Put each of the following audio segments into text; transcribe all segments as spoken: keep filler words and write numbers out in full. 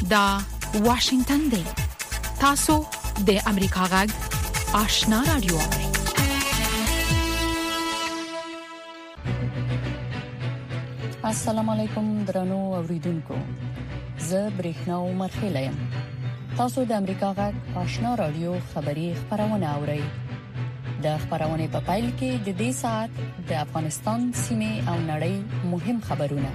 دا واشنگتن دی. تاسو د امریکا غږ آشنا رادیو. السلام علیکم درنو اوریدونکو. زه برېښنا عمر خیلم. تاسو د امریکا غږ آشنا رادیو خبری خبرونه اورئ. د خبرونه په پایل کې د دې ساعت د افغانستان سیمه او نړۍ مهم خبرونه.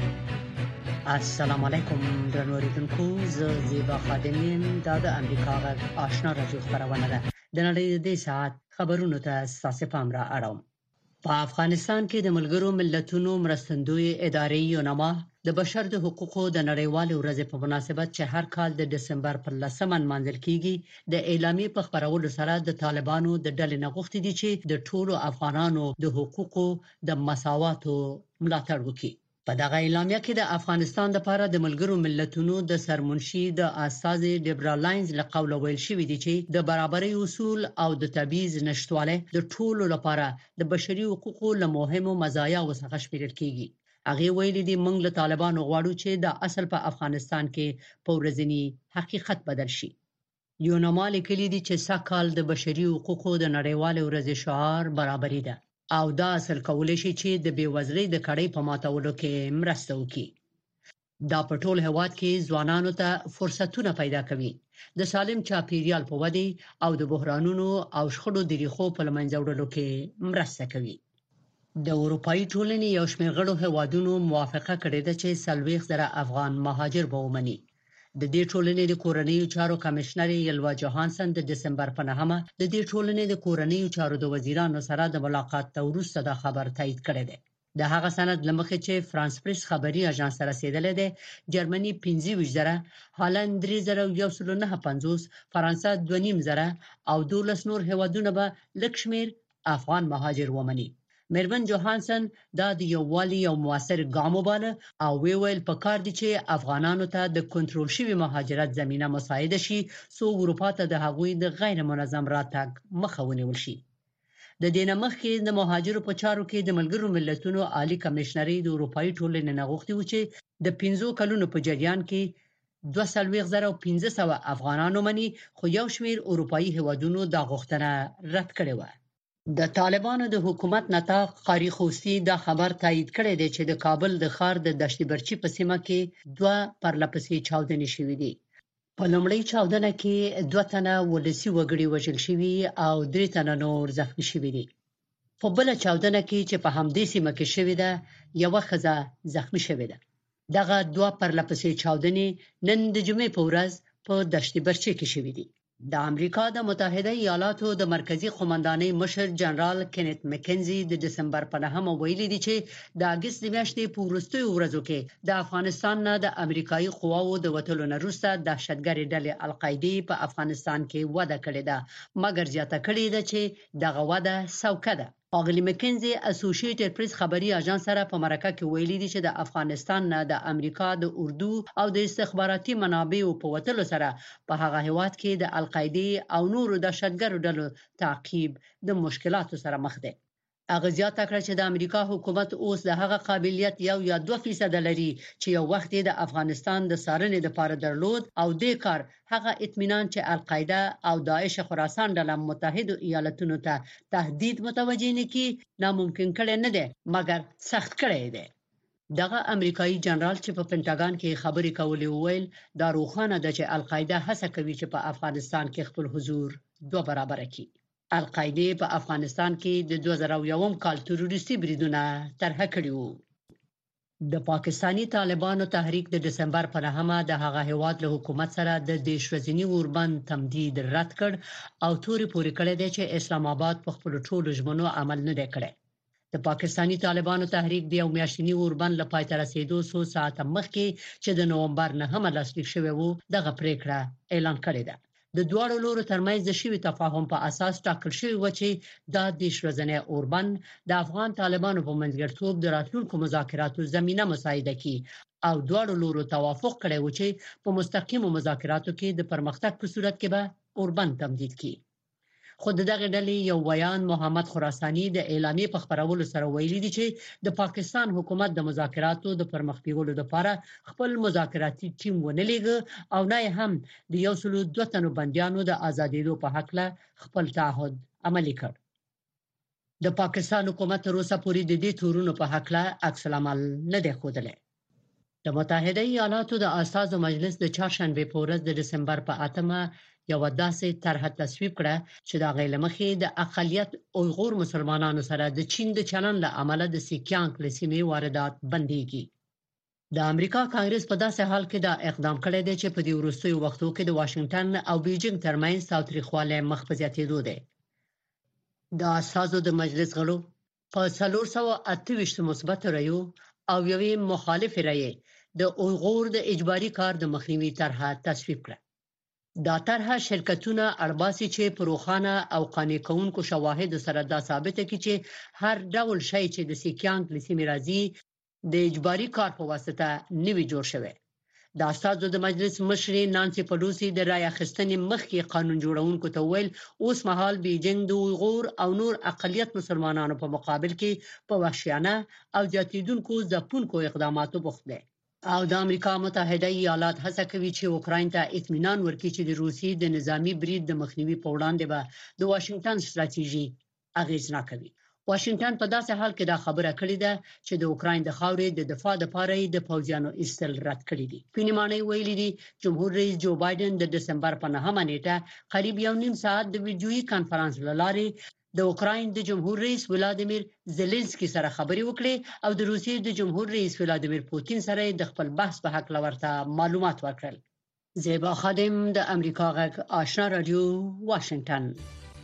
السلام علیکم درنو اوریدونکو. زه زیبا خادمین د امریکا غږ آشنا رادیو خبرونه ده. د نړۍ د دې ساعت خبرونو ته تاسو پام را اړوم. په افغانستان کې د ملګرو ملتونو مرستندوی ادارې یونما د بشر د حقوقو د نړیوالې ورځې په مناسبت چې هر کال د دسمبر پر لسمه منځل کیږي د اعلامیې په خبرولو سره د طالبانو د ډلې نه غوښتي دي چې د ټولو افغانانو د حقوقو د مساواتو ملاتړ وکړي. په دغه اعلامیه کې د افغانستان لپاره د ملګرو ملتونو د سرمنشي د استازي ډیبرالاینز له قوله ویل شوی دی چې د برابرۍ اصول او د تبعیض نشټواله د ټولو لپاره د بشري حقوقو له مهمو مزایاو څخه شمیرل کیږي. هغه ویلي دی موږ له طالبانو غواړو چې د اصل په افغانستان کې په ورځنی حقیقت بدل شي. یونما لیکلي دی چې سکهال د بشري حقوقو د نړیوالې ورځې شعار برابرۍ ده او دا اصل کولای شي چې د بیوزلۍ د کړۍ په ماتولو کې مرسته وکړي. دا په ټول هیواد کې ځوانانو ته فرصتونه پیدا کوي، د سالم چاپیریال په ودې او د بحرانونو او شخړو د ریښو په لمنځه وړلو کې مرسته کوي. د اروپאי ټولنې یو شمېر غړو هیوادونو موافقه کړې ده چې څلوېښت زره افغان مهاجر به ومني. د دې ټولنې د کورنیو چارو کمشنر یلوا جوهانسن د دسمبر په نهمه د دې ټولنې د کورنیو چارو د وزیرانو سره د ملاقات وروسته د خبر تایید کړی دی. د هغه سند لمخې چې فرانس پریس خبري اژانس رسیدلې ده، جرمني پنځه ویشت زره، هالند درې زره یو سل نه پنځوس، فرانسه دوه نیم زره او دولس نور هیوادونه به لکشمیر افغان مهاجر ومني. میرمن جوهانسن دا د یووالي یو موثر ګام وباله او وی ویل په کار دي چې افغانانو ته د کنټرول شوی مهاجرت زمينه مساعده شي سو اروپا ته د هغوی د غیر منظم راتګ مخه ونیول شي. د دینه مخکې د مهاجرو په چارو کې د ملګرو ملتونو عالی کمشنري د اروپאי ټولنې نه غوښتي و چې د پنځو کلونو په جریان کې دوه څلوېښت زره او پنځه سوه افغانانو مني، خو یو شمېر اروپאי هیوادونو دا غوښتنه رد کړې و. د طالبانو د حکومت نطاق قاری خوستی دا خبر تایید کړی دی چې د کابل د ښار د دشت برچی په سیمه کې دوه پرلپسې چاودنې شوې دي. په لومړۍ چاودنه کې دوه تنه ولسي وګړي وژل شوي او درې تنه نور زخمي شوي دي. په بل چاودنه کې چې په همدې سیمه کې شوې ده یوه ښځه زخمي شوې ده. دغه دوه پرلپسې چاودنې نن د جمعې په ورځ په دشت برچی کې شوې دي. د امریکا د متحده ایالاتو د مرکزی قومندانۍ مشر جنرال کینت مکنزي د دسمبر په نهمه ویلي دی چې د اگست میاشتې په وروستیو ورځو کې د افغانستان نه د امریکایي قواو د وټلو نه وروسته دهشتګري ډلې القاعده په افغانستان کې وده کړې ده، مګر زیاته کړې ده چې دغه وده سوکه ده. اغلی مکنزي اسوسییټډ پریس خبري اژانس سره په مرکه کې ویلي دي چې د افغانستان نه د امریکا د اردو او د استخباراتي منابعو په وټلو سره په هغه هیواد کې د القاعده او نورو دهشتګرو ډلو تعقیب د مشکلاتو سره مخ دی. هغه زیاته کړه چې د امریکا حکومت اوس د هغه قابلیت یو یا دوه فیصد لري چې یو وخت د افغانستان د سارنې لپاره درلود او د کار هغه اطمینان چې القاعده او داعش خراسان ډله متحده ایالاتونو ته تهدید متوجه نه کی ناممکن کړي نه دی، مګر سخت کړي دی. دغه امریکایي جنرال چې په پینټاګان کې خبرې کولې ویل دا روښانه ده چې القاعده هڅه کوي چې په افغانستان کې خپل حضور دوه برابر کړي. القاعده په افغانستان کې د دوه زره یو کال تروریستي بریدونه طرح کړي وو. د پاکستانی طالبانو تحریک د دسمبر په نهمه د هغه هیواد له حکومت سره د دیش ورځنی اوربند تمدید رد کړ او توري پوري کړی دی چې اسلام آباد په خپل ټولو ژمنو عمل نه دی کړی. د پاکستانی طالبانو تحریک د یو میاشتنی اوربند له پای ته رسیدو څو ساعته مخکې چې د نومبر نهمه لاسلیک شوی وو دغه پریکړه اعلان کړې ده. د دوه لورو ترمنځ د شوی تفاهم په اساس ټاکل شوی و چې دا د شورزنې اوربند د افغان طالبانو په منځګړیتوب د راتلونکو مذاکراتو زمينه مساعده کړي او دوه لورو توافق کړی و چې په مستقیمو مذاکراتو کې د پرمختګ په صورت کې به اوربند تمدید کړي. خو دغه ډلې یو بیان محمد خراساني د اعلامیې په خبرولو سره ویلي دی چې د پاکستان حکومت د مذاکراتو د پرمخ بیولو لپاره خپل مذاکراتي ټیم ونلېږي او نه هم د یو سلو دوه تنو بنديانو د ازادېدو په حق له خپل تعهد عملي کړ د پاکستان حکومت تر اوسه پورې د دې تورونو په حق له عکس العمل نه دی ښودلی د متحده ایالاتو د اساسو مجلس د چهارشنبه په ورځ د دسمبر په اتمه یو داسې طرح تصویب کړه چې د غیلمخې د اقلیت اویغور مسلمانانو سره د چین د چلن له امله د سیکیانګ لسیمې واردات بنديږي د امریکا کانګرس په داسې حال کې دا اقدام کړی دی چې په دې وروستیو وختو کې د واشنگټن او بیجینګ ترمنځ تاوتریخوالی مخ په زیاتېدو دی د اساسو د مجلس غړو په څلور سوه اته ویشت مثبت رایو او یوې مخالف رایې د اویغور د اجباري کار د مخنیوي طرحه تصویب کړه دا طرحه شرکتونه اړباسي چې پروخانه او قانع کوونکو شواهد سره دا ثابته کړي چې هر ډول شی چې د سیکیانګ لسیمې راځي د اجباري کار په واسطه نوي جوړ شوی د اساسو د مجلس مشر نانسي پلوسی د رای اخیستنې مخکې قانون جوړونکو ته ویل اوس مهال بیجینګ د اویغور او نور اقلیت مسلمانانو په مقابل کې په وحشیانه او زیاتیدونکو ځپونکو اقداماتو بوخت دی او د امریکا متحده ایالات هڅه کوي چې اوکراین ته اطمینان ورکړي چې د روسي د نظامی برید د مخنیوي په وړاندې به د واشنگټن ستراتیژي اغیزناکه وي واشنگټن په داسې حال کې دا خبره کړې ده چې د اوکراین د خاورې د دفاع لپاره د پوځیانو ایستل رد کړی دي پینمانه ویلي دي جمهور رئیس جو بایدن د دسمبر په نهمه نیټه قریب یو نیم ساعت د ویډیويي کانفرنس لارې د اوکراین د جمهور رئیس ولادیمیر زيلنسکي سره خبري وکړي او د روسیې د جمهور رئیس ولادیمیر پوتین سره د خپل بحث په حق لورته معلومات ورکړل زیبا خادم د امریکا غږ آشنا رادیو واشنگټن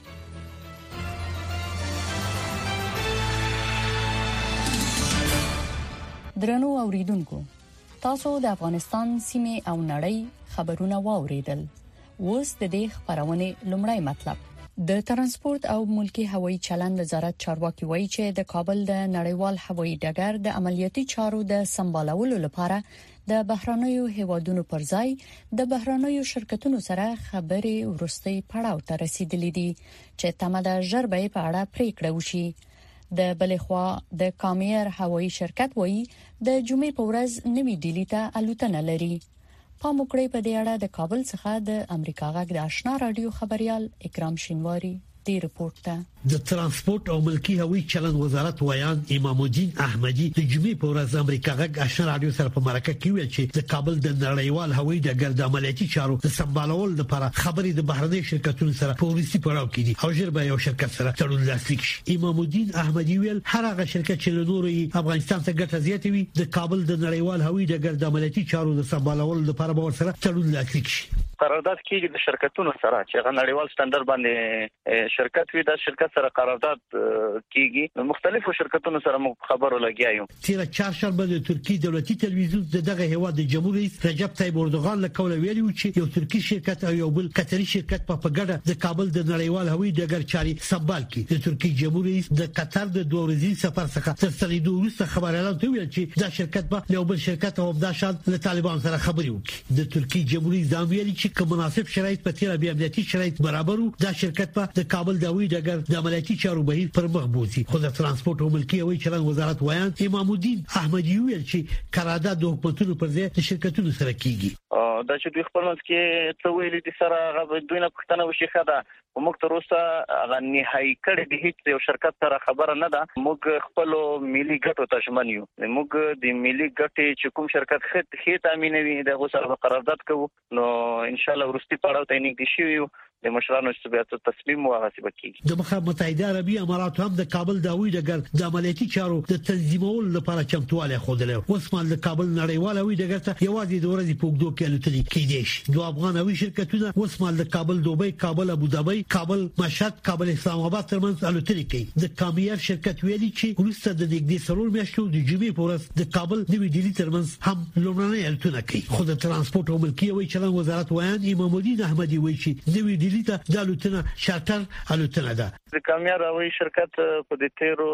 درنو اوریدونکو تاسو د افغانستان سیمه او نړۍ خبرونه واوریدل اوس د دې خبرونه لومړی مطلب د ترانسپورت او ملکی هوایي چلند وزارت چارواکي وایي چې د کابل د نړیوال هوایي ډګر د عملیاتي چارو د سمبالولو لپاره د بهرانيو هیوادونو پر ځای د بهرانيو شرکتونو سره خبرې ورستي پړاو ته رسیدلې دي چې تماده ژر به په اړه پریکړه وشي د بلخوا د کامیر هوایي شرکت وایي د جمعې په ورځ نوې ډیلی ته الوتنه لري په موکړې په دې اړه د کابل څخه د امریکا غږ د آشنا رادیو خبريال اکرام شینواری دی رپورت ته د ترانسپورت او ملکی هوایي چلند وزارت ویان امام الدین احمدی د جمعې په ورځ امریکا غږ آشنا رادیو سره په مرکه کې ویل چې د کابل د نړیوال هوایي ډګر د عملیاتي چارو د سمبالولو لپاره خبرې د بهرني شرکتونو سره په ورسي پړاو کې دي او ژر به یو شرکت سره تړون لاسلیک شي امام الدین احمدی ویل هر هغه شرکت چې له نورو افغانستان څخه ګټه زیاتوي د کابل د نړیوال هوایي ډګر د عملیاتي چارو د سمبالولو لپاره به سره تړون لاسلیک شي قرارداد کیږي د شرکتونو سره چې هغه نړیوال سټانډرډ باندې شرکت وي د شرکت سره قرارداد کیږي مختلفو شرکتونو سره خبرو لګیایو تیر چهارشنبه د ترکی دولتي تلویزیون دغه هیواد د جمهور رئیس رجب طیب اردوغان له کوله ویلي و چې یو ترکی شرکت او یو بل قطري شرکت په پګړه د کابل د نړیوال هوایي ډګر چاري سمبال کړي د ترکی جمهور رئیس د قطر د دوه ورځې سفر څخه تر ستنېدو وروسته خبر اعلان ویل چې دا شرکت به یو بل شرکت او د شاد له طالبان سره خبري وکړي د ترکی جمهور رئیس دا ویلي چې کوم مناسب شرایط په تیر بیا امنیتي شرایط برابرو دا شرکت په د کابل د هوایي ډګر د عملیاتي چارو بهیر پر مخ بوزي خو د ترانسپورت او ملکی هوایي چلند وزارت ویان امام الدین احمدی ویل چې قرارداد د حکومتونو پر ځای د شرکتونو سره کیږي دا چې دوی خپل منځ کې څه ویلي دي سره هغه دوی نه پښتنه وشي خدا موږ تر اوسه هغه نهایی کړي د هیڅ یو شرکت سره خبره نه ده موږ خپل ملي ګټو ته ژمن یو موږ د ملي ګټې چې کوم شرکت خت خې تامینوي د غوسه قرارداد کوو نو ان شاء الله ورستي پړاو ته نږدې شي د مشرانو استبیاتو تصمیم واغسي بکیږي د متحده عربي امارات هم د کابل د هوایي ډګر د عملیاتي چارو د تنظیمولو لپاره چمتواله خوده اوس مال د کابل نړیوال هوایي ډګر ته یوازې د ورځې په وګړو کې الوتنې کېدې دوه افغان هوایي شرکتونه اوس مال د کابل دوبۍ کابل ابو ظبي کابل مشهد کابل اسلام آباد ترمنځ الوتنې کوي د کامیاب شرکت ویلي چې ورسته د نږدې سرور میاشتو د جمعې په ورځ د کابل د ویډیلی ترمنځ هم لومړنۍ الوتنه کوي خو د ترانسپورت او ملکی هوایي چلند وزارت ویان امام الدین احمدی وایي چې د ویډیلی ته د الوتنه شارټر الوتنه ده د کامیاب هوایي شرکت په دې تیرو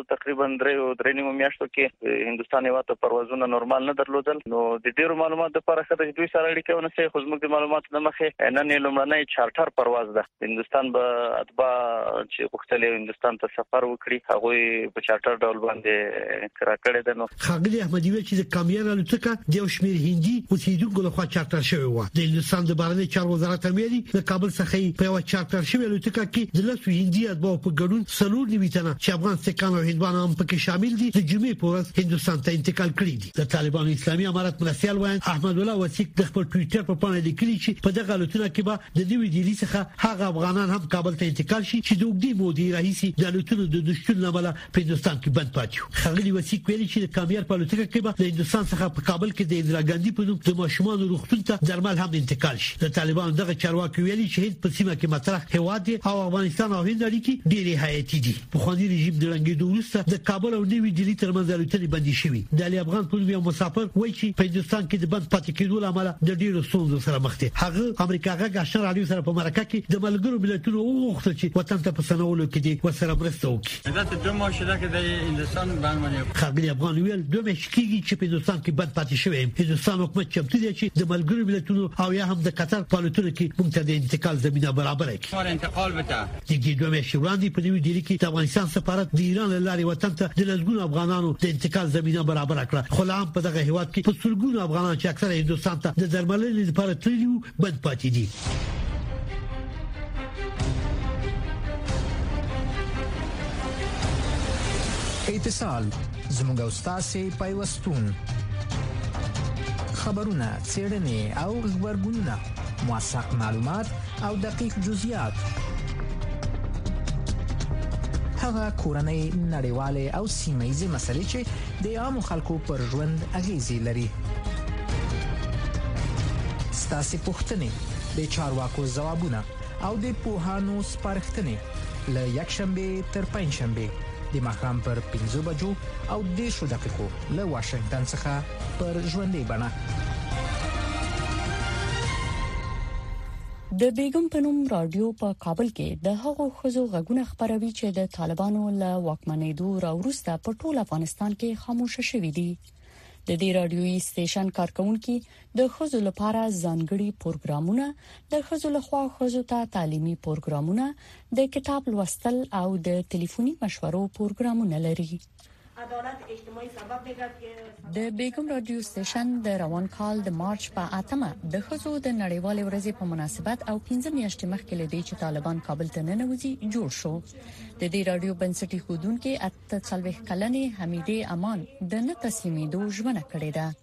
تقریبا درې درې نیمه میاشتو کې هندستان یو ته پروازونه نورمال نه درلودل. نو د ډیرو معلوماتو لپاره خدای دوی سره اړیکه ونیسي. خو زموږ د معلوماتو د مخې نن لومړنی چارټر پرواز ده. هندستان به اتباع چې غوښتل هندستان ته سفر وکړي هغه په چارټر ډول باندې کرا کړی ده. نو خاغلی احمدي ویل چې د کامیار الوتکه د شمیر هندي اوسیدونکو لخوا چارټر شوی و. د هندستان د بهرنی چارو وزارت امنیتي د کابل څخه په یو چارټر شوی الوتکه کې د لاسو هندي اتباع په ګډون سلور نیویتنه چې افغان سکان او هندوان هم پکې شامل دي د جمعې په ورځ هندستان ته انتقال کړي دي. د طالبان اسلامي امارت مرسیال وایي احمد الله وسیق د خپل ټوئیټر په پاڼه لیکلي چې په دغه الوتنه کې به د دوی د لیسخه هغه افغانان هم کابل ته انتقال شي چې د وګړي مودي رئیسي د الوتنو د دشتون لامل په هندستان کې بند پاتې. خاغلی وسیق ویلي چې د کامیار په الوتکه کې به د هندستان څخه په کابل کې د اندرا ګاندي په نوم د ماشومان روغتون ته درمل هم انتقال شي. د طالبان دغه چارواکي ویلي چې هیڅ په سیمه کې مطرح هواد او افغانستان او هند اړیکې ډېرې حیاتي دي. په خواني رژیم د رنګېدو وروسته د کابل او نوي ډیلی ترمنځ الوتنې بندي شوې. د علي افغان په نوم یو مسافر وایي چې په هندستان کې د بند پاتې کېدو لامل د ډېرو ستونزو سره مخ دي. هغه امریکا غږ آشنا رادیو سره په مرکه کې د ملګرو ملتونو وغوښتل چې وطن ته په سنولو کې دي وسره مرسته وکړي. دا د دوه ماشه کې د هندستان باندې خاغلی افغان ویل دوه مشکېږي چې په هندستان کې بند پاتې شوی. هندستان حکومت چمتو دی چې د ملګرو ملتونو او یا هم د قطر په لټون کې موږ ته د انتقال زمينه برابر کړي. اور انتقال وته د دوه مشي وړاندې په نوي ډیلی کې د افغانستان سفارت د ایران لاري وطن ته د لږونو افغانانو د انتقال زمينه برابر کړه. خو لا هم په دغه هیواد کې په څلګونو افغانان چې اکثره هندستان ته د درملنې لپاره تللي بند پاتې دي. اتصال زموږ استاد پیوستون خبرونه څېړنې او خبرګونونه موثق معلومات او دقیق جزئیات هغه کورنۍ نړیواله او سیمه‌یزه مسلې چې د عامو خلکو پر ژوند اغیزې لري. ستاسو پوښتنې د چارواکو ځوابونه او د پوهانو سپارښتنې له یکشنبه تر پنځشنبه د ماښام پر پنځه بجو او دېرشو دقیقو له واشنگټن څخه پر ژوندۍ بڼه. د بیګم په نوم رادیو په کابل کې د هغو خزو غږونه خبروي چې د طالبانو له واکمنېدو راوروسته په ټول افغانستان کې خاموش شوي دي. د دې رادیوي سټیشن کارکونکو د خزو لپاره ځانګړي پروګرامونه د خزو لخوا خزو ته تعلیمي پروګرامونه د کتاب لوستل او د ټلیفوني مشورو پروګرامونه لري. عدالت اجتماعي سبب دی د بیګم رادیو سټیشن د روان کال د مارچ په اتمه د خزو د نړیوالې ورځې په مناسبت او پنځه میاشتې مخکې لدی چې طالبان کابل ته ننوځي جوړ شو. د دې رادیو بنسټي خودونکو اته څلوېښت کلنې حمیده امان د نه تسلیمېدو ژمنه کړې ده.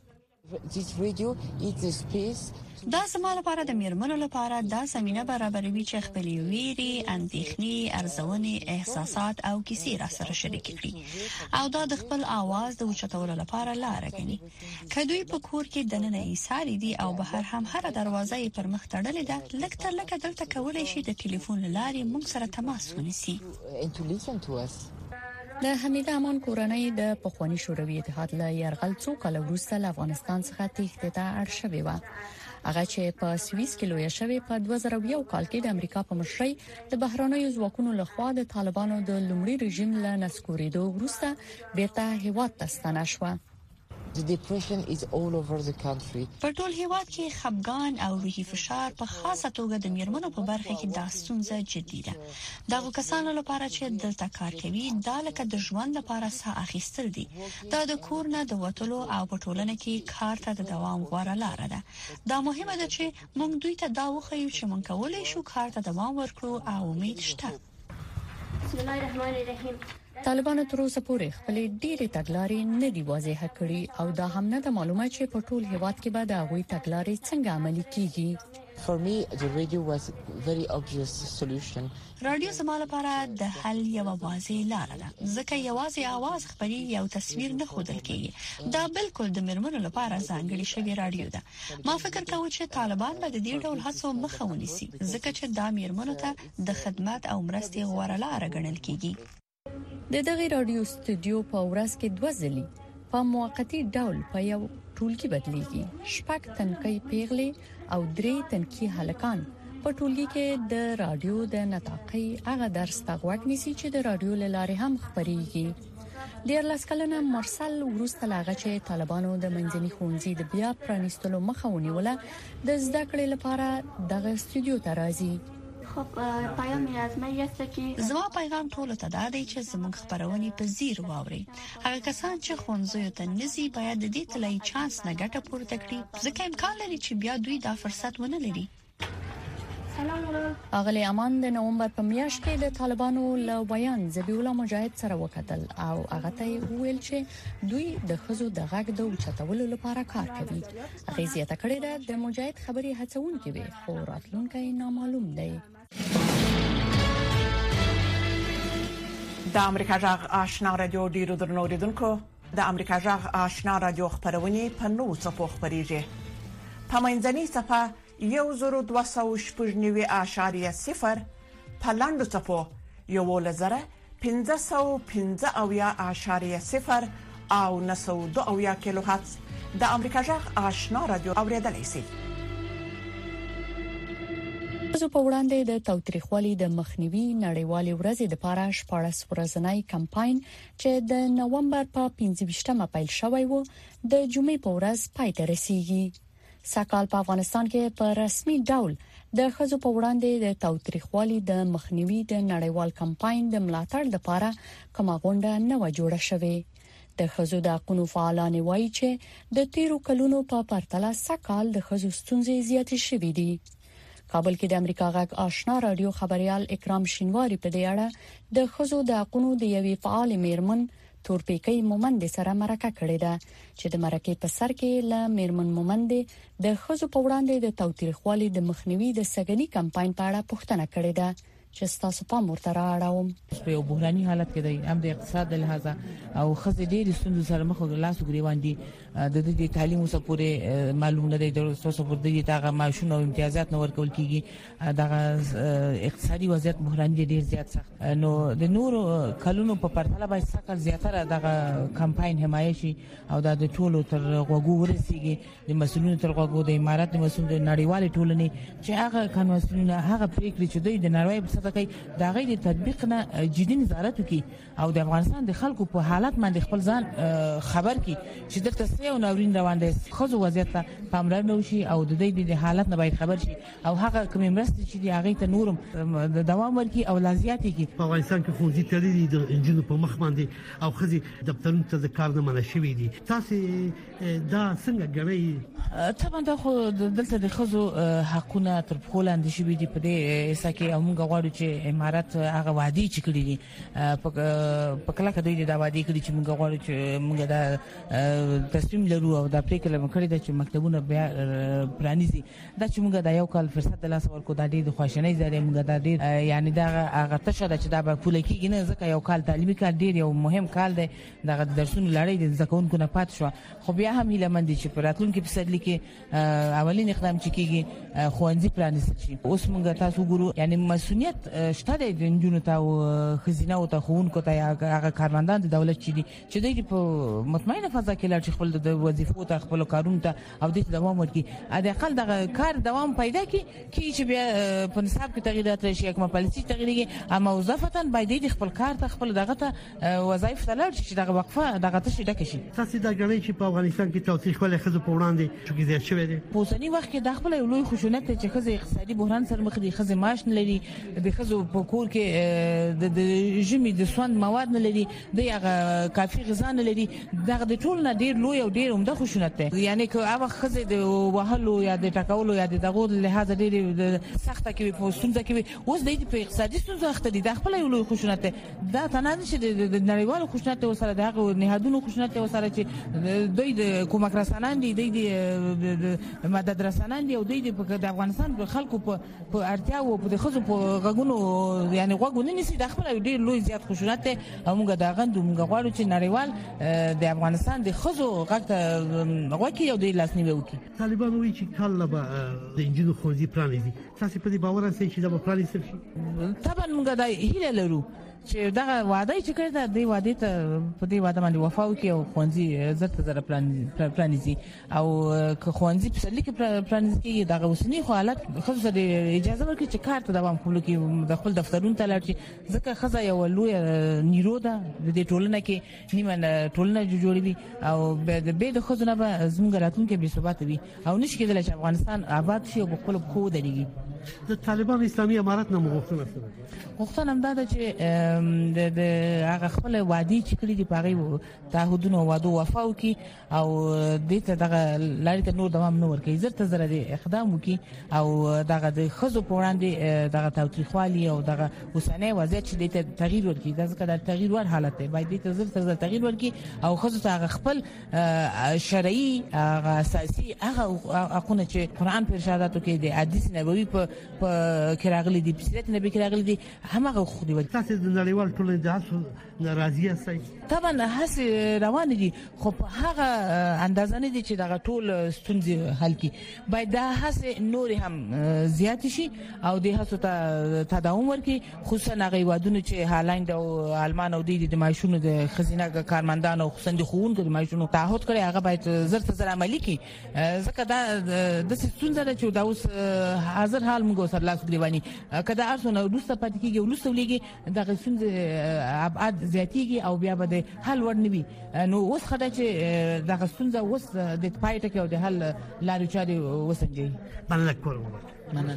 دا زما لپاره د میرمنو لپاره دا زمينه برابروي چې خپل ویري، اندېښنې، ارزونې، احساسات او کیسې را سره شریک کړي او دا د خپل आवाज د اوچتولو لپاره لار غني. کدوې په کور کې د نن ایثار دي او بهر هم هر دروازه یې پر مخ تړلې ده، لکه لکه دلته کولای شي د ټلیفون لارې موږ سره تماس ونیسي. د حمیده امان کورنۍ د پخوانی شوروي اتحاد له یرغل څو کال وروسته له افغانستان څخه تېښتې ته اړ شوې و. هغه چې په سویس کې لوی شوی په دوه زره یو کال کې د امریکا په مشرۍ د بهرانيو ځواکونو لخوا د طالبانو د لومړي رژیم له نسکورېدو وروسته بیرته هیواد ته ستنه شو. The depression is all over the country. په ټول هیواد کې خپګان او روحي فشار په خاصه توګه د میرمنو په برخه کې د ستونزه جدي ده. دغه کسانو لپاره چې دلته کار کوي دا لکه د ژوند لپاره ساه اخیستل دي. دا د کور نه د وټلو او په ټولنه کې کار ته د دوام غوړه لار ده. دا مهمه ده چې موږ دوی ته دا وښیو چې موږ کولای شو کار ته دوام ورکړو او امید شته. بسم الله الرحمن الرحیم. طالبانو تر اوسه پورې خپل ډېری تګلارې نه دی واضح کړې او دا هم نه ده معلومه چې په ټول هیواد کې به د هغوی تګلارې څنګه عملي کیږي. For me the radio was very obvious solution. رادیو زما لپاره د حل یو واضح لار ده ځکه یوازې आवाज خبري یو تصویر نه خودل کیږي. دا بالکل د مرمنو لپاره ځانګړي شوی رادیو ده. ما فکر کاوه چې طالبان به د دې ډول هڅو مخه ونیسي ځکه چې دا مرمنو ته د خدمات او مرستې غوړه لار ګڼل کیږي. د دغه رادیو استودیو په ورځ کې دوه ځلې په موقتی ډول په یو ټولګي بدلیږي. شپږ تنکي پیغلې او درې تنکي هلکان په ټولګي کې د رادیو د نطاقي هغه درس ته غوږ نیسي چې د رادیو لارې هم خبريږي. ډیر لسکلنه مرسل ورسته لاغه چې طالبانو د منځني ښوونځي د بیا پرانیستلو مخه ونیوله د زده کړې لپاره دغه استودیو ته راځي. خب پیام از من یسته که زما پیغام ټول ته دا دی چې زموږ خبرونه په زیر واوري. هغه کسان چې ښوونځیو ته نزي باید د دې طلایي چانس نه ګټه پورته کړي ځکه امکان لري چې بیا دوی دا فرصت ونه لري. اغلی امان د نومبر په میاشت کې د طالبانو له بیان ذبیح الله مجاهد سره وکتل او هغه ته ویل چې دوی د خزو د غږ د اوچتولو لپاره کار کوي. هغه زیاته کړې ده د مجاهد خبري هڅونکې وي خو راتلونکی نامعلوم دی. د امریکا جغ آشنا رادیو ډیرو درنو اوریدونکو د امریکا جغ آشنا رادیو خبرونه په نو څپو خبريږي. په منځني صفه یو زرو دوه سوه شپږ نوي اعشاریه صفر په لاندو څپو یو لزره پنځه سوه پنځه اویا اعشاریه صفر او نه سوه دوه اویا کیلو هرتز د امریکا جغ آشنا رادیو اوریدلای شئ. زه په وړاندې د تاوتریخوالي د مخنیوي نړیوالې ورځې د پاره شپږ ورځنی کمپاین چې د نومبر په پنځه ویشتمه پیل شوی و د جمعې په ورځ پای ته رسیږي. ساکال په افغانستان کې په رسمي ډول د خزو په وړاندې د تاوتریخوالي د مخنیوي د نړیوال کمپاین د ملاتړ لپاره کومه غونډه نه و جوړه شوې. د خزو د حقوقو فعالان وایي چې د تیرو کلونو په پرتله ساکال د خزو ستونزې زیاتې شوې دي. کابل کې د امریکا غږ آشنا رادیو خبريال اکرام شینواری په دې اړه د خزو د حقوقو د یوې فعال میرمن تورپیکۍ مومند سره مرکه کړې ده چې د مرکې په سر کې ل میرمن مومند د خزو په وړاندې د تاوتریخوالي د مخنیوي د سګنی کمپاین په اړه پوښتنه کړې ده چې تاسو په مرتره اړوم. په یو بحراني حالت کې د هم د اقتصاد له لحاظه او خزې ډېری ستونزو سره مخ لاس ګریوان دي. د دې تعلیم اوسه پورې معلوم نه دی د تاسو پر دې دغه معاشونه او امتیازات نور کول کیږي. دغه اقتصادي وضعیت بحراني ډېر زیات سخت نو د نور کلونو په پرتله باید سکه زیاتره دغه کمپاین حمایت شي او د ټولو تر غوږو ورسیږي د مسؤلینو تر غوږو د امارات مسؤلینو نړیوال ټولنې چې هغه قانونونه هغه پریکړې چې دوی د نړۍ په سطح کې د غیر تطبیق نه جدي نظارت وکړي او د افغانستان د خلکو په حالت باندې خپل ځان خبر کړي چې دلته څه یو ناورین روان دي خزو وضعیت ته پاملرنه وشي او د دې د حالت نه باید خبر شي او هغه کومې مرستې چې دی هغه ته نورم د دوام ورکړي او لازمات کې په افغانستان کې خو ځي تللی د انجینو په مخ باندې او خزي دفترونو ته د کار نه منع شوی دي. تاسو دا څنګه ګڼئ؟ طبعا دا خو دلته د خزو حقونه تر په لاندې شوی دي په دې اساس کې موږ غواړو چې امارات هغه وادي چې کړی دي په کله کې دوی دا وادي کړی چې موږ غواړو چې موږ دا تصمیم لرو او دا پریکړه مکړی ده چې مکتبونه بیا پرانیزي دا چې موږ دا یو کال فرصت لاس ورکو دا ډېر خوشنۍ زره موږ دا ډېر یعنی دا هغه تشه ده چې دا به پوله کېږي نه ځکه یو کال تعلیمي کال ډېر یو مهم کال دی دا درسونه لړۍ د ځکهونکو نه پات شو خو بیا هم هیله مند چې په راتلونکي پسرلي کې اولین اقدام چې کېږي خوندې پلانیستل شي. اوس موږ تاسو ګورو یعنی مسؤلیت شته د جنونو ته او خزینه او ته خوونکو ته هغه کارمندان د دولت چې دي چې دوی په مطمئنه فضا کې لږ خپل د وظیفو ته خپل کارونه ته او د دوام ورکړي ا د اقل د کار دوام پیدا کړي کی چې بیا په نصاب کې تغیرات راشي کومه پالیسي تغیرېږي اما وظیفتن باید د خپل کار ته خپل دغه ته وظایف ته لړ چې دغه وقفه دغه ته شي ډکه شي. تاسو دا غواړئ چې په افغانستان کې تاوتریخوالی خزو په وړاندې چې زیات شوی دی په اوسنی وخت کې د خپل لوی خشونت چې خزو اقتصادي بحران سره مخ دي خزو معاش نه لري د خزو په کور کې د ژمي د سوند مواد نه لري د هغه کافي غذا نه لري دغه د ټول نه ډیر لوی او ډیر عمده خشونت دی یعنی که هغه خزه د وهلو یا د ټکولو یا د دغه لحاظ ډیر سخته کې په ستونزه کې اوس د په اقتصادي ستونزه اخته دي د خپل لوی خشونت دا تنه چې د نړیوال خشونت سره دغه نهادونو خشونت سره چې دوی د کومک رسانان دي دوی د مدد رسانان دي او دوی د افغانستان په خلکو په اړتیا او په خزو په غوګونو یعنی غوګونو نسی د خپل ډیر لوی زیات خشونت او موږ دا غند موږ غواړو چې نړیوال د افغانستان د خزو غږ غوکی او د لاسنیوي وکړي. طالبان وایي چې کله به د انجینو خوځي پلان دي تاسو په دې باور اوسئ چې دا به پلان شي؟ طبعا موږ دا هیله لرو چې دا وعده چې کړی دا دی وعده ته په دې وعده باندې وفا وکړي او خوانزي زړه زړه پلان پلانیزي او که خوانزي په سلی کې پلانیزي دا اوسنی حالت خصوصا د اجازه ورکړي چې کار ته دوام کول کې د خپل دفترونو ته لاړ شي ځکه خزه یو لوی نیرو ده د ټولنه کې نیمه ټولنه جوړوي او به د خزونه به زموږ راتلونکي به ثبات وي او نشي کېدلی چې افغانستان آباد شي او په خپل خو درېږي. د طالبان اسلامي امارت نه مغوښتنه غوښتنه هم دا ده چې د هغه خپل وعدې چې کړي دي په هغې تعهدونو او وعدو وفا وکړي او دې ته دغه لارې ته نور دوام نه ورکوي زر ته زره د اقدام وکړي او دغه د ښځو په وړاندې دغه تاوتریخوالي او دغه اوسنی وضعیت چې دې ته تغییر ورکړي دا ځکه دا تغییر ور حالت دی باید دې ته زر ته زره تغییر ورکړي او ښځو ته هغه خپل شرعي هغه اساسي هغه حقونه چې قرآن په ارشاداتو کې د حدیث نبوي په کې راغلي دي په سیرت نبی کې راغلي دي همغه خو دی تاسو د نړیوال ټولنې د هڅو ناراضیه سي طبعا هڅې روان دي خو په هغه اندازه نه دي چې دغه ټول ستونزې حل کړي باید دا هڅې نور هم زیات شي او د هڅو ته تداوم ورکړي خصوصا هغه وادونه چې هالند او آلمان او د ماشونو د خزینه کارمندانو او خصوصا د خوونکو د ماشونو تعهد کړي هغه باید زر ته زر عملي کړي ځکه دا د ستونزې ده چې دا اوس حاضر حال موږ سره لاس ګریوانی کله ارسونه روسته پاتې کیږي ولسته ولېږي دغه ستونزې ابعاد زیاتېږي او بیا به د حل ور نه وي نو اوس خدای چې دغه ستونزه اوس د پای ټکی او د حل لارې چارې وسنجي. مننه کوم. مننه.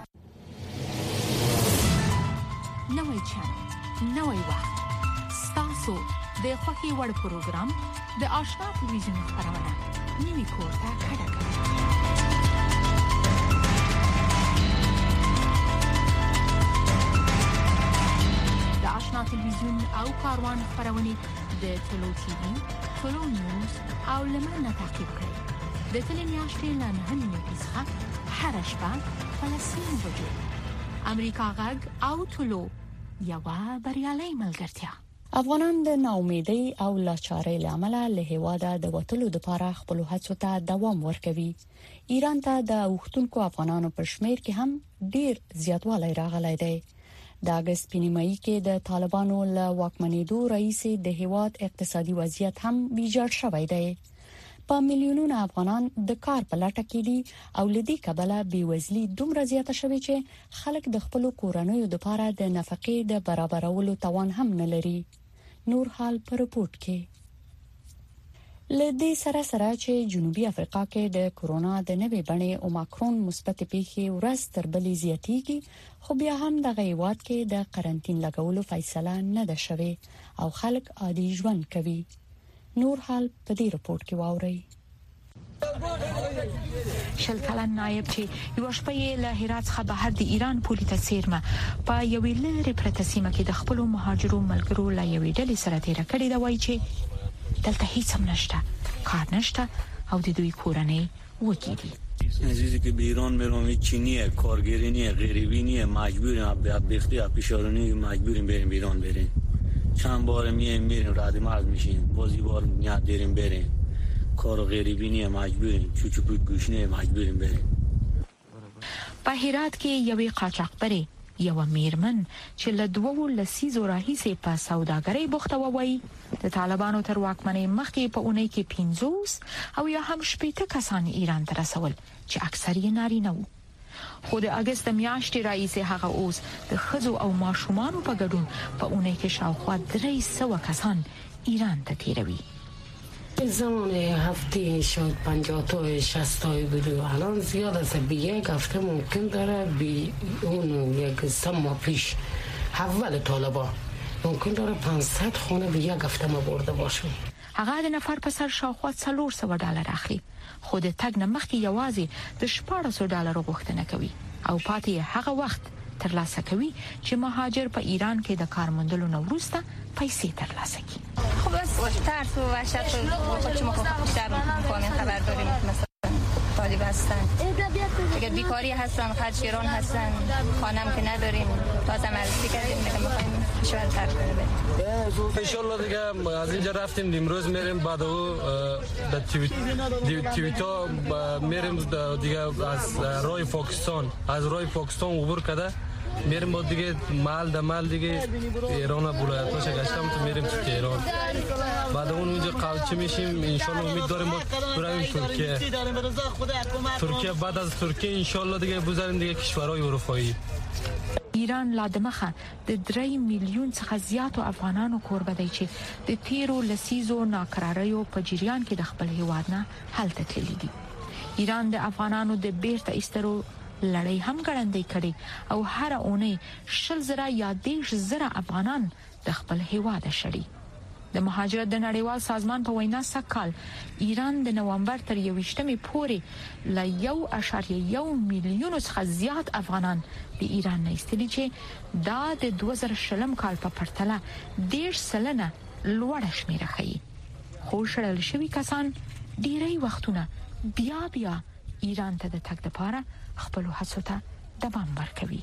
نوې چانل نوې وخت ستاسو د خوښي وړ پروګرام د آشنا ټلویزیون خبرونه نیوي کوټه کډه کړه. آشنا تلویزیون او کاروان خبرونه د ټلو ټي وي، ټلو نیوز او لمنه تعقیب کړئ. د ټلې میاشتې له نهه نیمې څخه هر شپه په لسمه بجو امریکا غږ او ټلو یوه بریالۍ ملګرتیا. افغانان د ناامیدۍ او لاچارۍ له امله له هیواده د وټلو لپاره خپل هڅو ته دوام ورکوي. ایران ته د اوښتونکو افغانانو په شمیر کې هم ډیر زیاتوالی راغلی دی. د اگست په نیمایي کې د طالبانو له واکمنېدو رئیس د هیواد اقتصادي وضعیت هم ویجاړ شوی دی. په میلیونونو افغانان د کار په لټه کې دي او لدی کبله بیوزلي دومره زیاته شوې چې خلک د خپل کورنیو لپاره د نفقې د برابرولو توان هم نه لري. نور حال په رپورت کې لدی سره سره چې جنوبي افریقا کې د کورونا د نوې بڼې اوماکرون مثبت پیښې ورځ تر بلې زیاتېږي خو بیا هم د غیوات کې د قرنټین لګولو فیصله نه ده شوې او خلک عادي ژوند کوي. نور حال په دې رپورت کې واورئ. شل کلن نایب چې یو شپه له هرات څخه بهر د ایران پولي ته سیرمه په یوې لرې پرته سیمه کې د خپل مهاجرو ملګرو له یوې ډلې سره تیر کړی دا وایي چې دلته هیڅ هم نشته، کار نشته او د دوی کورنۍ وږي دي. عزیزی که به ایران میرم چینیه، کارگری نیه، غریبی نیه، مجبوریم اب بختی اب پیشارونی مجبوریم بریم ایران بریم. چند بار میایم میریم رد مرز میشیم، بازی بار نیت داریم بریم. کار غریبی نیه مجبوریم، چوچو پوت گوش نیه مجبوریم بریم. په هرات کې یوې قاچاقبرې یو میرمن چې له دوو لسیزو راهیسې په سوداګرۍ بوخته وای د طالبانو تر واکمنۍ مخکې په اونۍ کې پنځوس او یا هم شپېته کسان ایران ته رسول چې اکثر یې نارینه وو. خو د اگست میاشتې راهیسې هغه اوس د ښځو او ماشومانو په ګډون په اونۍ کې شاوخوا درې سوه کسان ایران ته تیروي. زمان هفته شاید پنجاه تا شصت تایی بود و الان زیاد است. به یک هفته ممکن داره بی اون یک سه ماه پیش اول طالبان ممکن داره پانصد خونه به یک هفته ما برده باشه. هغه د نفر په سر شاوخوا څلور سوه ډالر اخلي خو د تګ نه مخکې یوازې د شپاړسو ډالرو غوښتنه کوي او پاتې هغه وخت ترلاسه کوي چې مهاجر په ایران کې د کار موندلو نه وروسته پیسې ترلاسه کړي. خب بس ترس و وحشت و خودشون بیشتر می‌کنیم خبر داریم مثلا طالب هستن اگر بیکاری هستن خرج گران هستن خانم که نداریم تازه مرسی کردیم میگم می‌خوایم کشور ترک کنیم. ان شاء الله دیگه از اینجا رفتیم امروز میریم بعد او در توییتا میریم دیگه از رای پاکستان از رای پاکستان عبور کرده میریم با دیگه مال در مال دیگه ایران ولایتاش گشتم تو میریم تو ایران. بعد اون اونجا قالچه میشیم انشالله امید داریم بریم ترکیه. ترکیه بعد از ترکیه انشالله دیگه بزنیم دیگه کشورهای اروپایی. ایران لا دمخه د درې میلیون څخه زیاتو افغانانو کوربه دی چې د تیرو لسیزو ناکراریو په جریان کې د خپل هیواد نه هلته تللی دي. ایران د افغانانو د بیرته ایستلو لړۍ هم ګړندۍ کړې او هر اونۍ شل زره یا دیش زره افغانان د خپل هیواد شړي. د مهاجرت د نړیوال سازمان په وینا سکهال ایران د نومبر تر یوویشتمې پورې ل یو اعشاریه یو میلیون څخه زیات افغانان د ایران نه ایستلي چې دا د دوه زره شلم کال په پرتله دیش سلنه لوړه شمیره ښیي. خو شړل شوي کسان ډیری وختونه بیا بیا ایران ته د تګ لپاره خپل هڅو ته دوام ورکوي.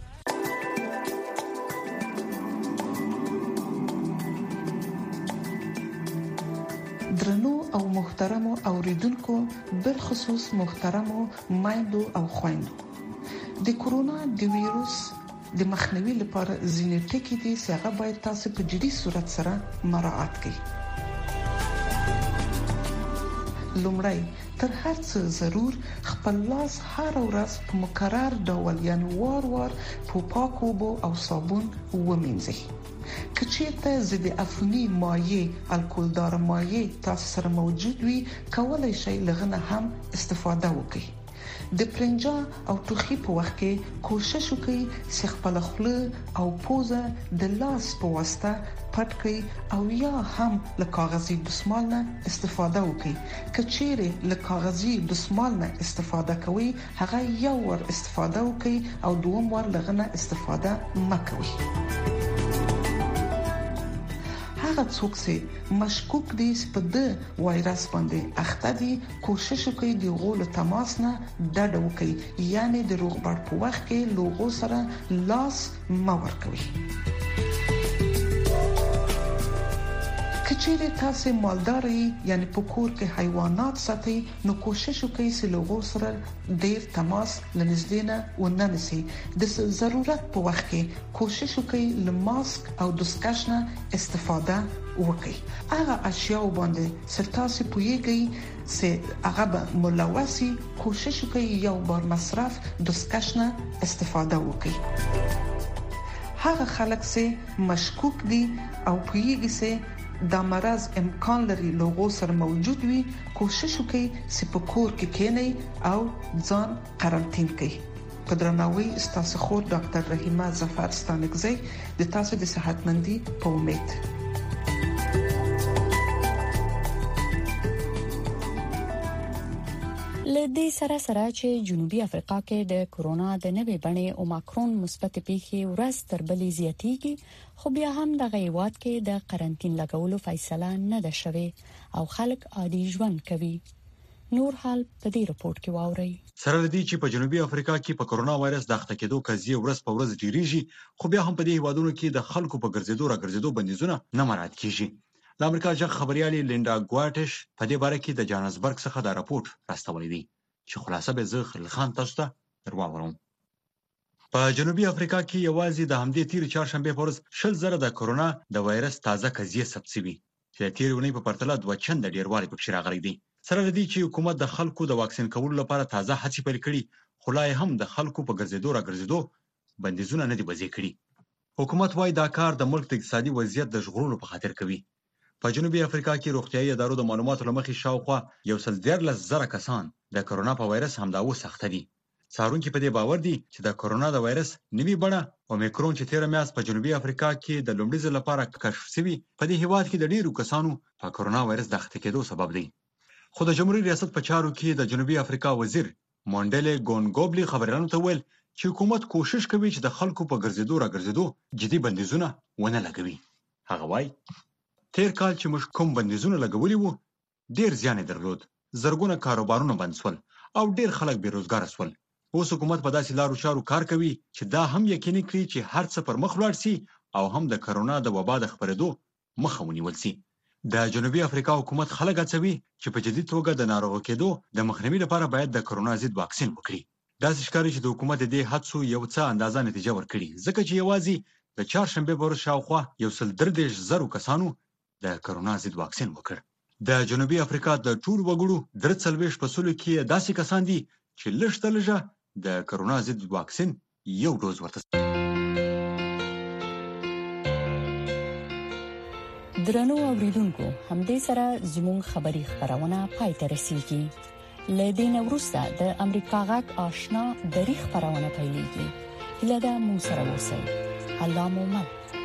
درنو او محترمو اوریدونکو، بالخصوص محترمو مایندو او خويندو، د کورونا د ویروس د مخنیوي لپاره ځینې ټکي دي چې هغه باید تاسو په جدي صورت سره مراعات کړئ. لومړی تر هر څه ضرور خپل لاس هر ورځ په مکرر ډول یعنی وار وار په پاکو اوبو او صابون ومینځئ. کچېرته ضد عفوني مایع الکولدار مایع تاسو سره موجود وي، کولای شئ لغنه هم استفاده وکړئ. د پرنجا او ټوخي په وخت کې کوشش وکړئ چې خپل خوله او پوزه د لاس په واسطه پټ کړئ او یا هم له کاغذي دستمال نه استفاده وکړئ. کچېره له کاغذي دستمال نه استفاده کوئ، هغه یو ور استفاده وکړئ او دوم ور لغنه استفاده مکوئ. هغه څوک چې مشکوک دي چې په د وایرس باندې اخته دي، کوشش وکړي د غول تماس نه ډډه وکړي، یعنی د روغبړ په وخت کې لوغو سره لاس مه ورکوي. کچېرې تاسو مالداري یعنی په کور کې حیوانات ساتي، نو کوشش وکړئ چې لوغو سره ډیر تماس لنږدې نه وننسي. د ضرورت په وخت کې کوشش وکړئ له ماسک او دستکش نه استفاده وکړئ. هغه اشیاء باندې سرتاسي پويږي چې هغه به ملوثي، کوشش وکړئ یو بار مصرف دستکش نه استفاده وکړئ. هغه خلک چې مشکوک دي او پويږي چې دا مرض امکان لري لوغو سره موجود وي، کوشش وکړئ چې په کور کې کېنئ او ځان قرنټین کړئ. په درناوي ستاسو خور ډاکټر رحیمه ظفر ستانکزی د تاسو د صحتمندي په امید. لدې سره سره چې جنوبي افریقا کې د کورونا د نوې بڼې اوماکرون مثبت پیښې ورځ تر بلې زیاتېږي، خو بیا هم د غیوات کې د قرنټین لګولو فیصله نه ده شوې او خلک عادي ژوند کوي. نور حال په دې رپورت کې واورئ. سره لدی چې په جنوبي افریقا کې په کورونا وایرس د اخته کېدو قضیه ورځ په ورځ ډیریږي، خو بیا هم په دې هیوادونو کې د خلکو په ګرځېدو را ګرځېدو بندیزونه نه مراعات کیږي. د امریکا جغ خبريالي لیندا ګواټش په دې باره کې د جانسبرګ څخه دا راپورټ راستولی دی چې خلاصه به زه خلخان تاسو ته درواورم. په جنوبي افریقا کې یوازې د همدې تیر چهارشنبه په ورځ شل زره د کورونا د وایرس تازه قضیه ثبت شوی چې تیر ونې په پرتله دوه چنده ډیروالی پکې راغلی دی. سره لدی چې حکومت د خلکو د واکسین کولو لپاره تازه هڅې پیل کړي، خو لا هم د خلکو په ګرځېدو را ګرځېدو بندیزونه نه دي وضع کړي. حکومت وايي دا کار د ملک د اقتصادي وضعیت د ژغورلو په خاطر کوي. په جنوبي افریقا کې روغتیايي ادارو د معلوماتو لمخې شاوخوا یو سل دیارلس زره کسان د کورونا په وایرس همدا اوس اخته دي. څارونکي په دې باور دي چې د کورونا د وایرس نوې بڼه اومیکرون چې تیر میاشت په جنوبي افریقا کې د لومړي ځل لپاره کشف شوی، په دې هیواد کې د ډیرو کسانو په کورونا وایرس د اخته کېدو سبب دی. خو د جمهوریت ریاست په چارو کې د جنوبي افریقا وزیر مونډلې ګونګوبلی خبريالانو ته ویل چې حکومت کوشش کوي چې د خلکو په ګرځېدو را ګرځېدو جدي بندیزونه ونه لګوي. هغه وایي تیر کال چې موږ کوم بندیزونه لګولي وو ډیر زیان درلود، زرګونه کاروبارونه بند شول او ډیر خلک بیروزګار شول. اوس حکومت په داسې لارو چارو کار کوي چې دا هم یقیني کړي چې هر څه پر مخ لاړ شي او هم د کورونا د وبا د خپرېدو مخه ونیول شي. د جنوبي افریقا حکومت خلک هڅوي چې په جدي توګه د ناروغ کېدو د مخنیوي لپاره باید د کورونا ضد واکسین وکړي. دا ښکاري چې د حکومت د هڅو یو څه اندازه نتیجه ورکړي ځکه چې یوازې د چهارشنبه پر ورځ شاوخوا یو سل دردېرش زرو کسانو د کرونا ضد واکسین وکړ. د جنوبي افریقا د ټولو وګړو درې څلوېښت په سلو کې داسې کسان دي چې لږ تر لږه د کرونا ضد واکسین یو ډوز ورته. درنو اوریدونکو همدې سره زموږ خبری خبرونه پای ته رسیدي. لدین وروسته د امریکا غږ آشنا دری خبرونه پیلېږي. لدا مو سره اوسئ. الله مو مل.